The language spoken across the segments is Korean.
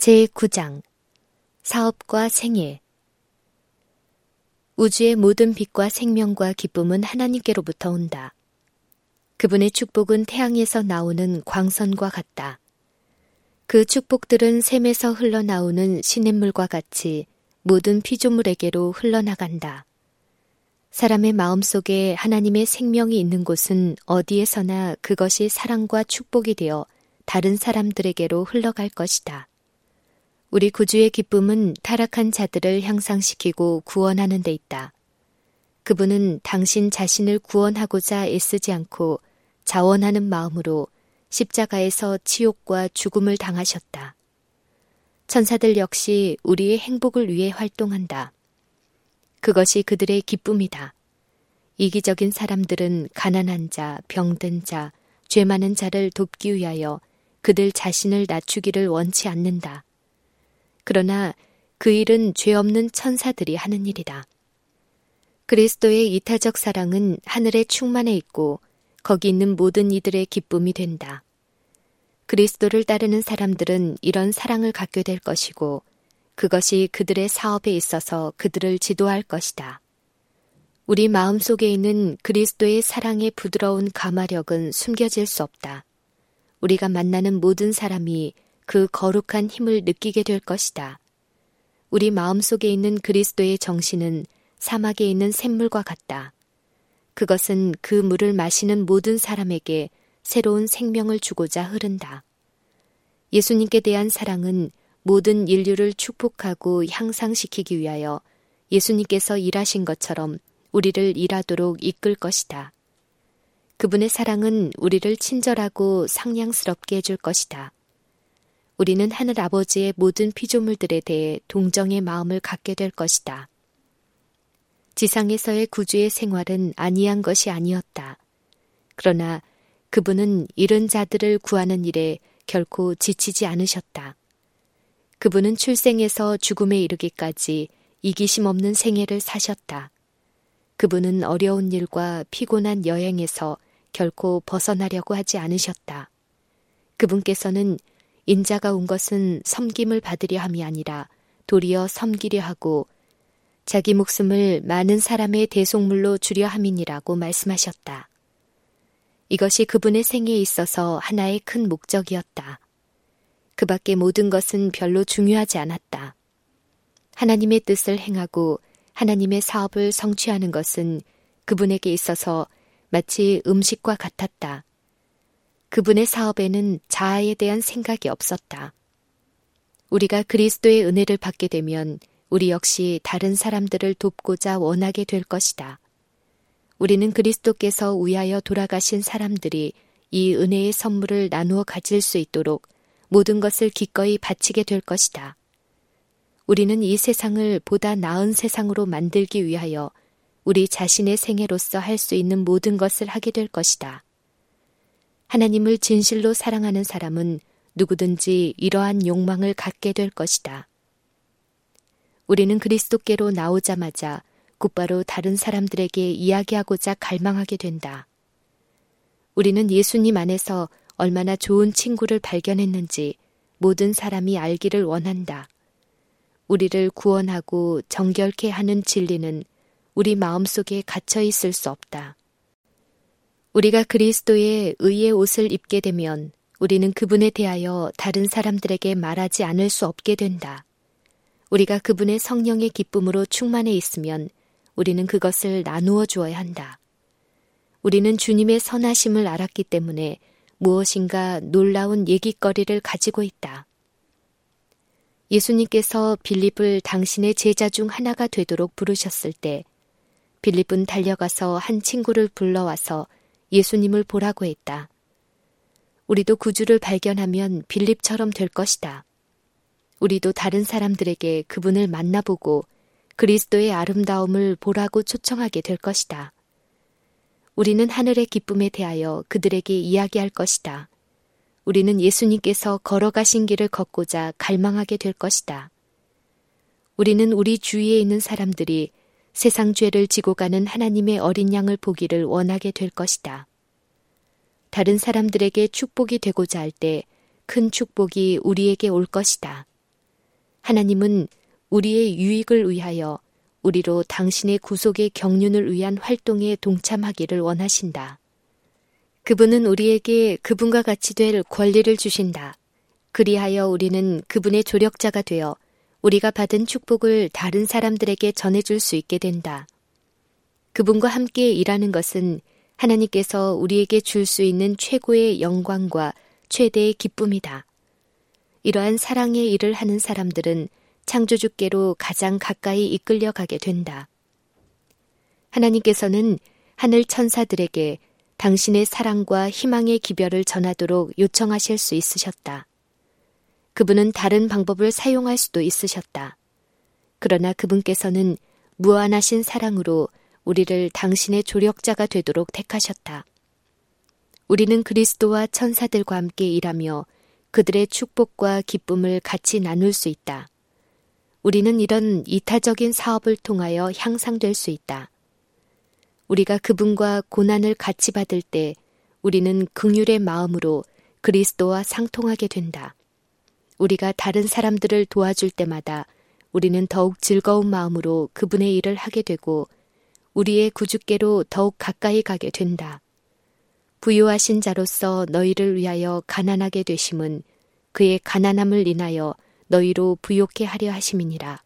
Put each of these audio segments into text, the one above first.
제9장 사업과 생애. 우주의 모든 빛과 생명과 기쁨은 하나님께로부터 온다. 그분의 축복은 태양에서 나오는 광선과 같다. 그 축복들은 샘에서 흘러나오는 시냇물과 같이 모든 피조물에게로 흘러나간다. 사람의 마음속에 하나님의 생명이 있는 곳은 어디에서나 그것이 사랑과 축복이 되어 다른 사람들에게로 흘러갈 것이다. 우리 구주의 기쁨은 타락한 자들을 향상시키고 구원하는 데 있다. 그분은 당신 자신을 구원하고자 애쓰지 않고 자원하는 마음으로 십자가에서 치욕과 죽음을 당하셨다. 천사들 역시 우리의 행복을 위해 활동한다. 그것이 그들의 기쁨이다. 이기적인 사람들은 가난한 자, 병든 자, 죄 많은 자를 돕기 위하여 그들 자신을 낮추기를 원치 않는다. 그러나 그 일은 죄 없는 천사들이 하는 일이다. 그리스도의 이타적 사랑은 하늘의 충만에 있고 거기 있는 모든 이들의 기쁨이 된다. 그리스도를 따르는 사람들은 이런 사랑을 갖게 될 것이고 그것이 그들의 사업에 있어서 그들을 지도할 것이다. 우리 마음속에 있는 그리스도의 사랑의 부드러운 가마력은 숨겨질 수 없다. 우리가 만나는 모든 사람이 그 거룩한 힘을 느끼게 될 것이다. 우리 마음속에 있는 그리스도의 정신은 사막에 있는 샘물과 같다. 그것은 그 물을 마시는 모든 사람에게 새로운 생명을 주고자 흐른다. 예수님께 대한 사랑은 모든 인류를 축복하고 향상시키기 위하여 예수님께서 일하신 것처럼 우리를 일하도록 이끌 것이다. 그분의 사랑은 우리를 친절하고 상냥스럽게 해줄 것이다. 우리는 하늘 아버지의 모든 피조물들에 대해 동정의 마음을 갖게 될 것이다. 지상에서의 구주의 생활은 안이한 것이 아니었다. 그러나 그분은 잃은 자들을 구하는 일에 결코 지치지 않으셨다. 그분은 출생에서 죽음에 이르기까지 이기심 없는 생애를 사셨다. 그분은 어려운 일과 피곤한 여행에서 결코 벗어나려고 하지 않으셨다. 그분께서는 인자가 온 것은 섬김을 받으려 함이 아니라 도리어 섬기려 하고 자기 목숨을 많은 사람의 대속물로 주려 함이니라고 말씀하셨다. 이것이 그분의 생애에 있어서 하나의 큰 목적이었다. 그 밖의 모든 것은 별로 중요하지 않았다. 하나님의 뜻을 행하고 하나님의 사업을 성취하는 것은 그분에게 있어서 마치 음식과 같았다. 그분의 사업에는 자아에 대한 생각이 없었다. 우리가 그리스도의 은혜를 받게 되면 우리 역시 다른 사람들을 돕고자 원하게 될 것이다. 우리는 그리스도께서 위하여 돌아가신 사람들이 이 은혜의 선물을 나누어 가질 수 있도록 모든 것을 기꺼이 바치게 될 것이다. 우리는 이 세상을 보다 나은 세상으로 만들기 위하여 우리 자신의 생애로서 할 수 있는 모든 것을 하게 될 것이다. 하나님을 진실로 사랑하는 사람은 누구든지 이러한 욕망을 갖게 될 것이다. 우리는 그리스도께로 나오자마자 곧바로 다른 사람들에게 이야기하고자 갈망하게 된다. 우리는 예수님 안에서 얼마나 좋은 친구를 발견했는지 모든 사람이 알기를 원한다. 우리를 구원하고 정결케 하는 진리는 우리 마음속에 갇혀 있을 수 없다. 우리가 그리스도의 의의 옷을 입게 되면 우리는 그분에 대하여 다른 사람들에게 말하지 않을 수 없게 된다. 우리가 그분의 성령의 기쁨으로 충만해 있으면 우리는 그것을 나누어 주어야 한다. 우리는 주님의 선하심을 알았기 때문에 무엇인가 놀라운 얘기거리를 가지고 있다. 예수님께서 빌립을 당신의 제자 중 하나가 되도록 부르셨을 때 빌립은 달려가서 한 친구를 불러와서 예수님을 보라고 했다. 우리도 구주를 발견하면 빌립처럼 될 것이다. 우리도 다른 사람들에게 그분을 만나보고 그리스도의 아름다움을 보라고 초청하게 될 것이다. 우리는 하늘의 기쁨에 대하여 그들에게 이야기할 것이다. 우리는 예수님께서 걸어가신 길을 걷고자 갈망하게 될 것이다. 우리는 우리 주위에 있는 사람들이 세상 죄를 지고 가는 하나님의 어린 양을 보기를 원하게 될 것이다. 다른 사람들에게 축복이 되고자 할 때 큰 축복이 우리에게 올 것이다. 하나님은 우리의 유익을 위하여 우리로 당신의 구속의 경륜을 위한 활동에 동참하기를 원하신다. 그분은 우리에게 그분과 같이 될 권리를 주신다. 그리하여 우리는 그분의 조력자가 되어 우리가 받은 축복을 다른 사람들에게 전해줄 수 있게 된다. 그분과 함께 일하는 것은 하나님께서 우리에게 줄 수 있는 최고의 영광과 최대의 기쁨이다. 이러한 사랑의 일을 하는 사람들은 창조주께로 가장 가까이 이끌려가게 된다. 하나님께서는 하늘 천사들에게 당신의 사랑과 희망의 기별을 전하도록 요청하실 수 있으셨다. 그분은 다른 방법을 사용할 수도 있으셨다. 그러나 그분께서는 무한하신 사랑으로 우리를 당신의 조력자가 되도록 택하셨다. 우리는 그리스도와 천사들과 함께 일하며 그들의 축복과 기쁨을 같이 나눌 수 있다. 우리는 이런 이타적인 사업을 통하여 향상될 수 있다. 우리가 그분과 고난을 같이 받을 때 우리는 긍휼의 마음으로 그리스도와 상통하게 된다. 우리가 다른 사람들을 도와줄 때마다 우리는 더욱 즐거운 마음으로 그분의 일을 하게 되고 우리의 구주께로 더욱 가까이 가게 된다. 부유하신 자로서 너희를 위하여 가난하게 되심은 그의 가난함을 인하여 너희로 부욕해 하려 하심이니라.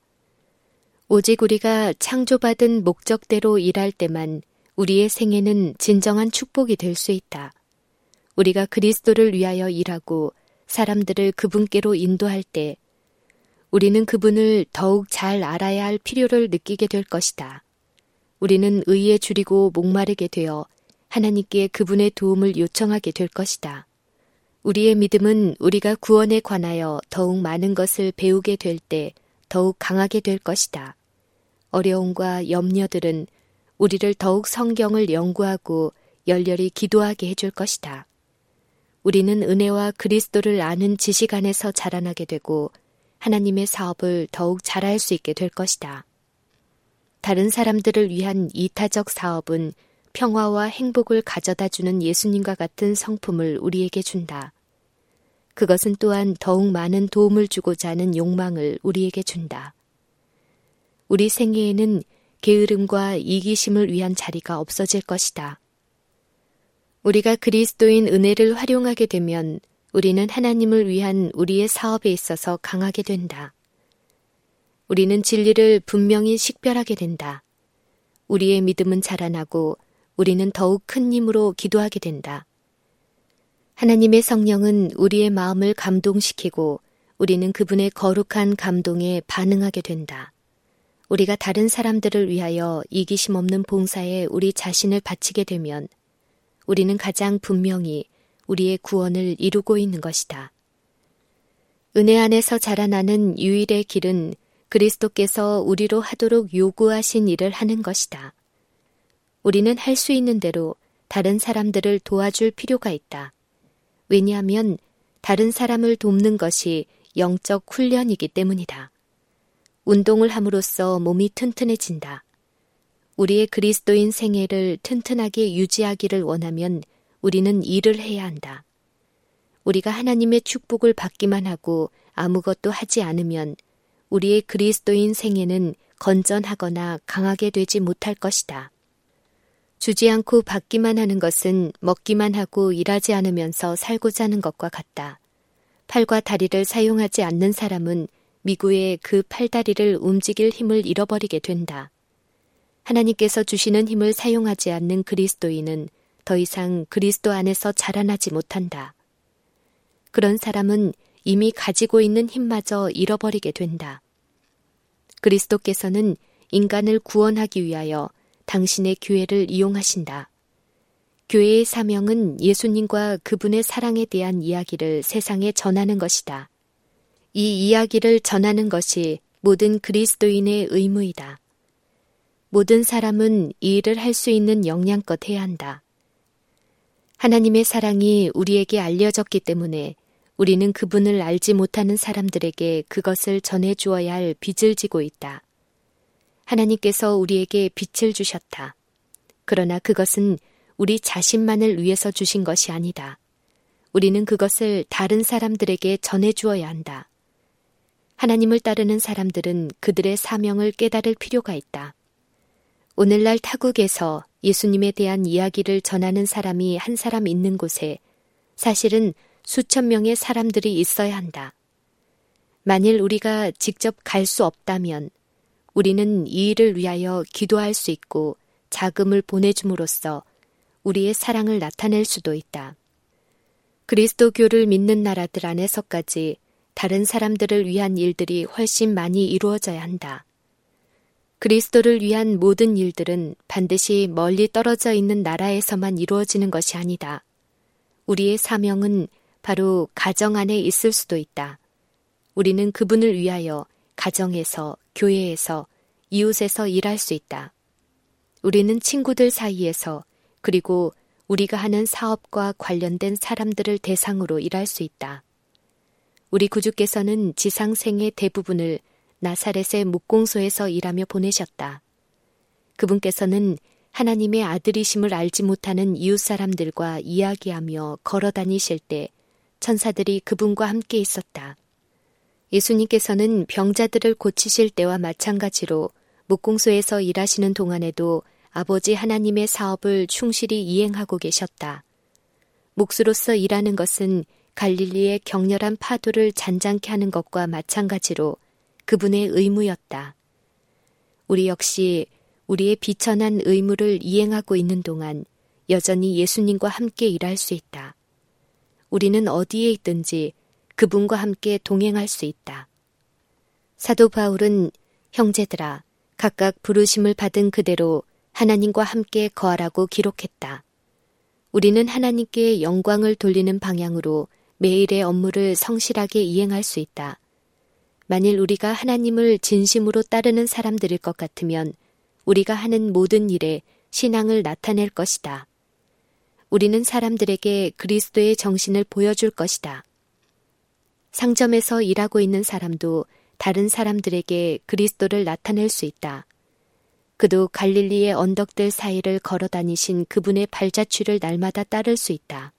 오직 우리가 창조받은 목적대로 일할 때만 우리의 생애는 진정한 축복이 될 수 있다. 우리가 그리스도를 위하여 일하고 사람들을 그분께로 인도할 때 우리는 그분을 더욱 잘 알아야 할 필요를 느끼게 될 것이다. 우리는 의에 줄이고 목마르게 되어 하나님께 그분의 도움을 요청하게 될 것이다. 우리의 믿음은 우리가 구원에 관하여 더욱 많은 것을 배우게 될 때 더욱 강하게 될 것이다. 어려움과 염려들은 우리를 더욱 성경을 연구하고 열렬히 기도하게 해줄 것이다. 우리는 은혜와 그리스도를 아는 지식 안에서 자라나게 되고 하나님의 사업을 더욱 잘할 수 있게 될 것이다. 다른 사람들을 위한 이타적 사업은 평화와 행복을 가져다주는 예수님과 같은 성품을 우리에게 준다. 그것은 또한 더욱 많은 도움을 주고자 하는 욕망을 우리에게 준다. 우리 생애에는 게으름과 이기심을 위한 자리가 없어질 것이다. 우리가 그리스도인 은혜를 활용하게 되면 우리는 하나님을 위한 우리의 사업에 있어서 강하게 된다. 우리는 진리를 분명히 식별하게 된다. 우리의 믿음은 자라나고 우리는 더욱 큰 힘으로 기도하게 된다. 하나님의 성령은 우리의 마음을 감동시키고 우리는 그분의 거룩한 감동에 반응하게 된다. 우리가 다른 사람들을 위하여 이기심 없는 봉사에 우리 자신을 바치게 되면 우리는 가장 분명히 우리의 구원을 이루고 있는 것이다. 은혜 안에서 자라나는 유일의 길은 그리스도께서 우리로 하도록 요구하신 일을 하는 것이다. 우리는 할 수 있는 대로 다른 사람들을 도와줄 필요가 있다. 왜냐하면 다른 사람을 돕는 것이 영적 훈련이기 때문이다. 운동을 함으로써 몸이 튼튼해진다. 우리의 그리스도인 생애를 튼튼하게 유지하기를 원하면 우리는 일을 해야 한다. 우리가 하나님의 축복을 받기만 하고 아무것도 하지 않으면 우리의 그리스도인 생애는 건전하거나 강하게 되지 못할 것이다. 주지 않고 받기만 하는 것은 먹기만 하고 일하지 않으면서 살고자 하는 것과 같다. 팔과 다리를 사용하지 않는 사람은 미구에 그 팔다리를 움직일 힘을 잃어버리게 된다. 하나님께서 주시는 힘을 사용하지 않는 그리스도인은 더 이상 그리스도 안에서 자라나지 못한다. 그런 사람은 이미 가지고 있는 힘마저 잃어버리게 된다. 그리스도께서는 인간을 구원하기 위하여 당신의 교회를 이용하신다. 교회의 사명은 예수님과 그분의 사랑에 대한 이야기를 세상에 전하는 것이다. 이 이야기를 전하는 것이 모든 그리스도인의 의무이다. 모든 사람은 이 일을 할 수 있는 역량껏 해야 한다. 하나님의 사랑이 우리에게 알려졌기 때문에 우리는 그분을 알지 못하는 사람들에게 그것을 전해주어야 할 빚을 지고 있다. 하나님께서 우리에게 빛을 주셨다. 그러나 그것은 우리 자신만을 위해서 주신 것이 아니다. 우리는 그것을 다른 사람들에게 전해주어야 한다. 하나님을 따르는 사람들은 그들의 사명을 깨달을 필요가 있다. 오늘날 타국에서 예수님에 대한 이야기를 전하는 사람이 한 사람 있는 곳에 사실은 수천 명의 사람들이 있어야 한다. 만일 우리가 직접 갈 수 없다면 우리는 이 일을 위하여 기도할 수 있고 자금을 보내줌으로써 우리의 사랑을 나타낼 수도 있다. 그리스도교를 믿는 나라들 안에서까지 다른 사람들을 위한 일들이 훨씬 많이 이루어져야 한다. 그리스도를 위한 모든 일들은 반드시 멀리 떨어져 있는 나라에서만 이루어지는 것이 아니다. 우리의 사명은 바로 가정 안에 있을 수도 있다. 우리는 그분을 위하여 가정에서, 교회에서, 이웃에서 일할 수 있다. 우리는 친구들 사이에서 그리고 우리가 하는 사업과 관련된 사람들을 대상으로 일할 수 있다. 우리 구주께서는 지상 생의 대부분을 나사렛의 목공소에서 일하며 보내셨다. 그분께서는 하나님의 아들이심을 알지 못하는 이웃 사람들과 이야기하며 걸어 다니실 때 천사들이 그분과 함께 있었다. 예수님께서는 병자들을 고치실 때와 마찬가지로 목공소에서 일하시는 동안에도 아버지 하나님의 사업을 충실히 이행하고 계셨다. 목수로서 일하는 것은 갈릴리의 격렬한 파도를 잔잔케 하는 것과 마찬가지로 그분의 의무였다. 우리 역시 우리의 비천한 의무를 이행하고 있는 동안 여전히 예수님과 함께 일할 수 있다. 우리는 어디에 있든지 그분과 함께 동행할 수 있다. 사도 바울은 형제들아 각각 부르심을 받은 그대로 하나님과 함께 거하라고 기록했다. 우리는 하나님께 영광을 돌리는 방향으로 매일의 업무를 성실하게 이행할 수 있다. 만일 우리가 하나님을 진심으로 따르는 사람들일 것 같으면 우리가 하는 모든 일에 신앙을 나타낼 것이다. 우리는 사람들에게 그리스도의 정신을 보여줄 것이다. 상점에서 일하고 있는 사람도 다른 사람들에게 그리스도를 나타낼 수 있다. 그도 갈릴리의 언덕들 사이를 걸어 다니신 그분의 발자취를 날마다 따를 수 있다.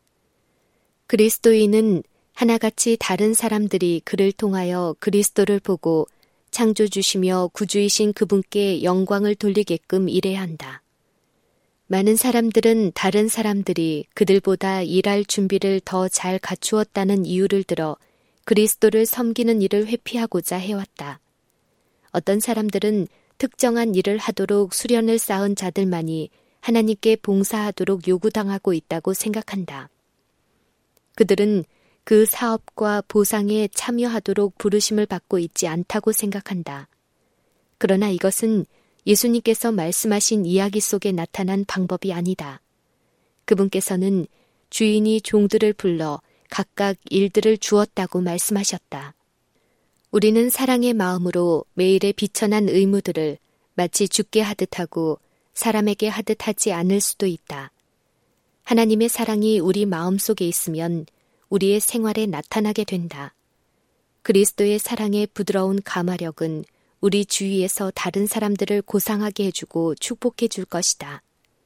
그리스도인은 하나같이 다른 사람들이 그를 통하여 그리스도를 보고 창조주시며 구주이신 그분께 영광을 돌리게끔 일해야 한다. 많은 사람들은 다른 사람들이 그들보다 일할 준비를 더 잘 갖추었다는 이유를 들어 그리스도를 섬기는 일을 회피하고자 해왔다. 어떤 사람들은 특정한 일을 하도록 수련을 쌓은 자들만이 하나님께 봉사하도록 요구당하고 있다고 생각한다. 그들은 그 사업과 보상에 참여하도록 부르심을 받고 있지 않다고 생각한다. 그러나 이것은 예수님께서 말씀하신 이야기 속에 나타난 방법이 아니다. 그분께서는 주인이 종들을 불러 각각 일들을 주었다고 말씀하셨다. 우리는 사랑의 마음으로 매일의 비천한 의무들을 마치 주께 하듯 하고 사람에게 하듯 하지 않을 수도 있다. 하나님의 사랑이 우리 마음속에 있으면 우리의 생활에 나타나게 된다. 그리스도의 사랑의 부드러운 가마력은 우리 주위에서 다른 사람들을 고상하게 해주고 축복해 줄 것이다.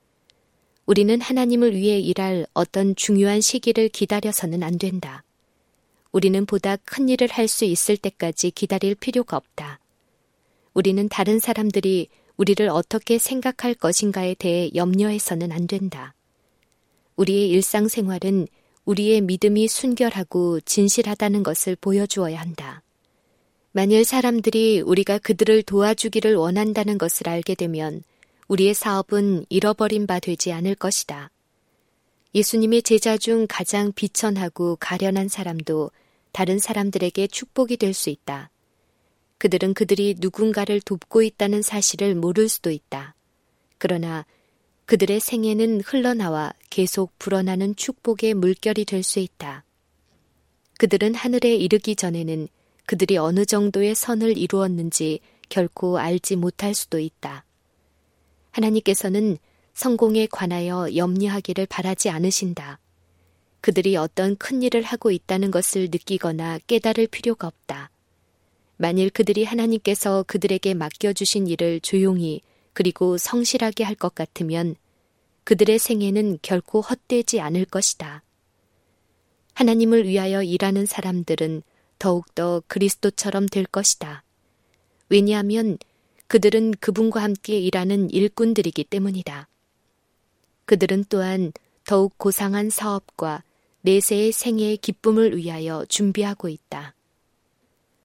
우리는 하나님을 위해 일할 어떤 중요한 시기를 기다려서는 안 된다. 우리는 보다 큰 일을 할 수 있을 때까지 기다릴 필요가 없다. 우리는 다른 사람들이 우리를 어떻게 생각할 것인가에 대해 염려해서는 안 된다. 우리의 일상생활은 우리의 믿음이 순결하고 진실하다는 것을 보여주어야 한다. 만일 사람들이 우리가 그들을 도와주기를 원한다는 것을 알게 되면 우리의 사업은 잃어버린 바 되지 않을 것이다. 예수님의 제자 중 가장 비천하고 가련한 사람도 다른 사람들에게 축복이 될 수 있다. 그들은 그들이 누군가를 돕고 있다는 사실을 모를 수도 있다. 그러나 그들의 생애는 흘러나와 계속 불어나는 축복의 물결이 될 수 있다. 그들은 하늘에 이르기 전에는 그들이 어느 정도의 선을 이루었는지 결코 알지 못할 수도 있다. 하나님께서는 성공에 관하여 염려하기를 바라지 않으신다. 그들이 어떤 큰 일을 하고 있다는 것을 느끼거나 깨달을 필요가 없다. 만일 그들이 하나님께서 그들에게 맡겨주신 일을 조용히 그리고 성실하게 할 것 같으면 그들의 생애는 결코 헛되지 않을 것이다. 하나님을 위하여 일하는 사람들은 더욱더 그리스도처럼 될 것이다. 왜냐하면 그들은 그분과 함께 일하는 일꾼들이기 때문이다. 그들은 또한 더욱 고상한 사업과 내세의 생애의 기쁨을 위하여 준비하고 있다.